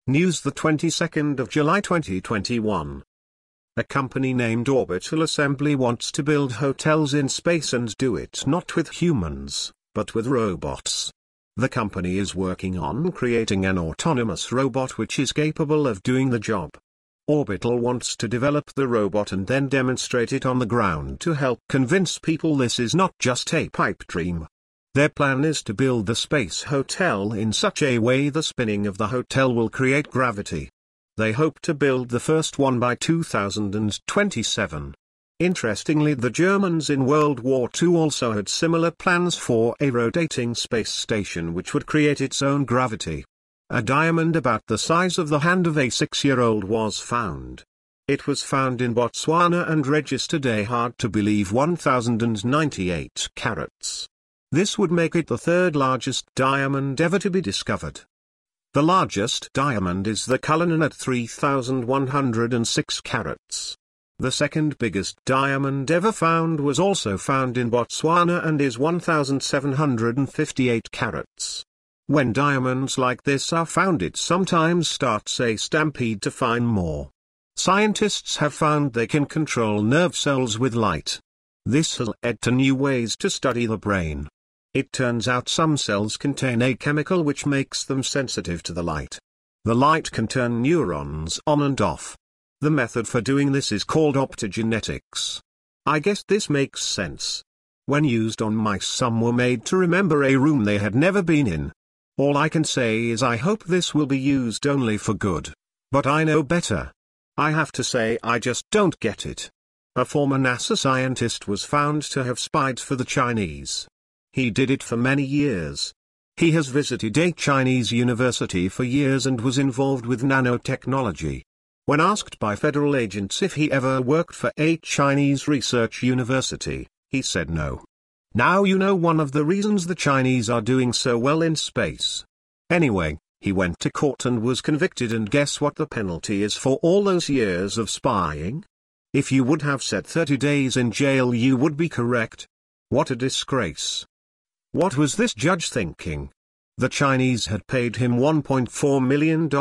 News the 22nd of July 2021. A company named Orbital Assembly wants to build hotels in space and do it not with humans, but with robots. The company is working on creating an autonomous robot which is capable of doing the job. Orbital wants to develop the robot and then demonstrate it on the ground to help convince people this is not just a pipe dream. Their plan is to build the space hotel in such a way the spinning of the hotel will create gravity. They hope to build the first one by 2027. Interestingly, the Germans in World War II also had similar plans for a rotating space station which would create its own gravity. A diamond about the size of the hand of a 6-year-old was found. It was found in Botswana and registered a hard-to-believe 1,098 carats. This would make it the third largest diamond ever to be discovered. The largest diamond is the Cullinan at 3,106 carats. The second biggest diamond ever found was also found in Botswana and is 1,758 carats. When diamonds like this are found, it sometimes starts a stampede to find more. Scientists have found they can control nerve cells with light. This has led to new ways to study the brain. It turns out some cells contain a chemical which makes them sensitive to the light. The light can turn neurons on and off. The method for doing this is called optogenetics. I guess this makes sense. When used on mice, some were made to remember a room they had never been in. All I can say is I hope this will be used only for good. But I know better. I have to say I just don't get it. A former NASA scientist was found to have spied for the Chinese. He did it for many years. He has visited a Chinese university for years and was involved with nanotechnology. When asked by federal agents if he ever worked for a Chinese research university, he said no. Now you know one of the reasons the Chinese are doing so well in space. Anyway, he went to court and was convicted, and guess what the penalty is for all those years of spying? If you would have said 30 days in jail, you would be correct. What a disgrace. What was this judge thinking? The Chinese had paid him $1.4 million.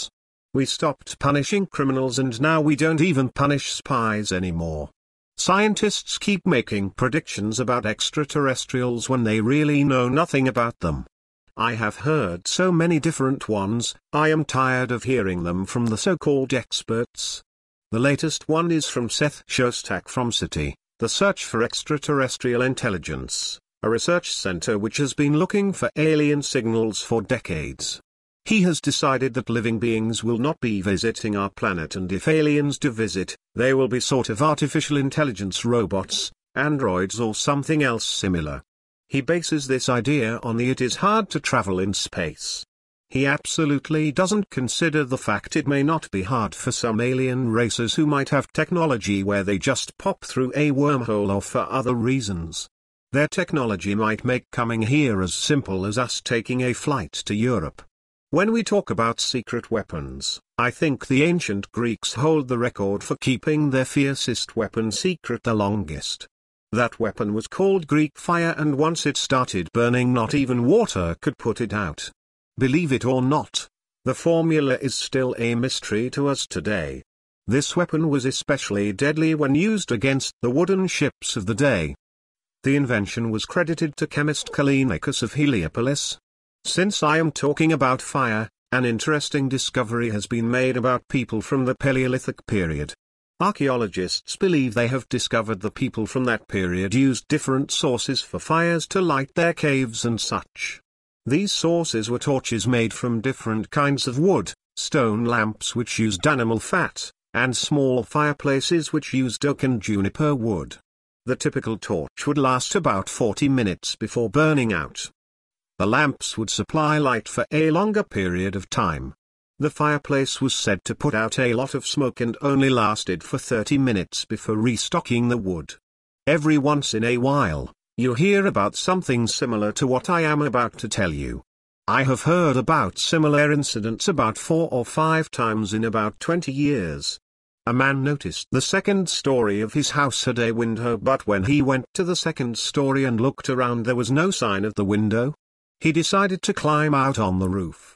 We stopped punishing criminals and now we don't even punish spies anymore. Scientists keep making predictions about extraterrestrials when they really know nothing about them. I have heard so many different ones, I am tired of hearing them from the so-called experts. The latest one is from Seth Shostak from SETI, the Search for Extraterrestrial Intelligence, a research center which has been looking for alien signals for decades. He has decided that living beings will not be visiting our planet, and if aliens do visit, they will be sort of artificial intelligence robots, androids or something else similar. He bases this idea on it is hard to travel in space. He absolutely doesn't consider the fact it may not be hard for some alien races who might have technology where they just pop through a wormhole, or for other reasons. Their technology might make coming here as simple as us taking a flight to Europe. When we talk about secret weapons, I think the ancient Greeks hold the record for keeping their fiercest weapon secret the longest. That weapon was called Greek fire, and once it started burning, not even water could put it out. Believe it or not, the formula is still a mystery to us today. This weapon was especially deadly when used against the wooden ships of the day. The invention was credited to chemist Callimachus of Heliopolis. Since I am talking about fire, an interesting discovery has been made about people from the Paleolithic period. Archaeologists believe they have discovered the people from that period used different sources for fires to light their caves and such. These sources were torches made from different kinds of wood, stone lamps which used animal fat, and small fireplaces which used oak and juniper wood. The typical torch would last about 40 minutes before burning out. The lamps would supply light for a longer period of time. The fireplace was said to put out a lot of smoke and only lasted for 30 minutes before restocking the wood. Every once in a while, you hear about something similar to what I am about to tell you. I have heard about similar incidents about 4 or 5 times in about 20 years. A man noticed the second story of his house had a window, but when he went to the second story and looked around, there was no sign of the window. He decided to climb out on the roof.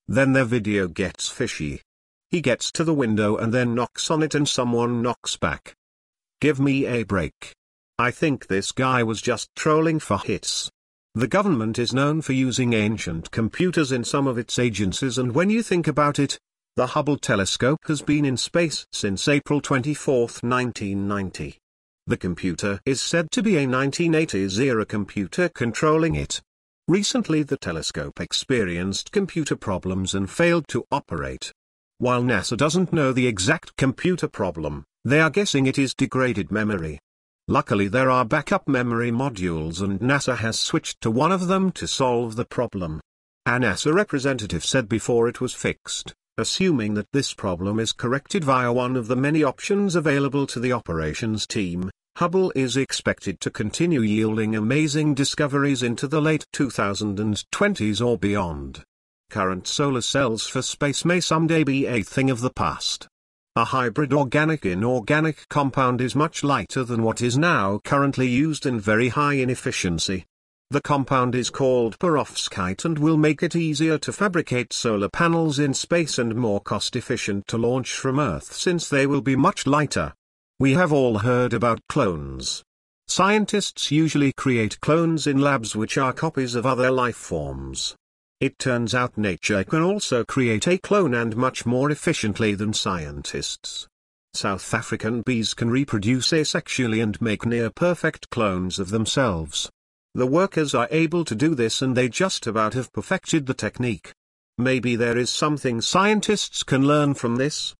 Then their video gets fishy. He gets to the window and then knocks on it and someone knocks back. Give me a break. I think this guy was just trolling for hits. The government is known for using ancient computers in some of its agencies, and when you think about it, the Hubble telescope has been in space since April 24, 1990. The computer is said to be a 1980s-era computer controlling it. Recently the telescope experienced computer problems and failed to operate. While NASA doesn't know the exact computer problem, they are guessing it is degraded memory. Luckily there are backup memory modules and NASA has switched to one of them to solve the problem. A NASA representative said before it was fixed, assuming that this problem is corrected via one of the many options available to the operations team, Hubble is expected to continue yielding amazing discoveries into the late 2020s or beyond. Current solar cells for space may someday be a thing of the past. A hybrid organic-inorganic compound is much lighter than what is now currently used and very high in efficiency. The compound is called perovskite and will make it easier to fabricate solar panels in space and more cost-efficient to launch from Earth since they will be much lighter. We have all heard about clones. Scientists usually create clones in labs which are copies of other life forms. It turns out nature can also create a clone and much more efficiently than scientists. South African bees can reproduce asexually and make near-perfect clones of themselves. The workers are able to do this and they just about have perfected the technique. Maybe there is something scientists can learn from this.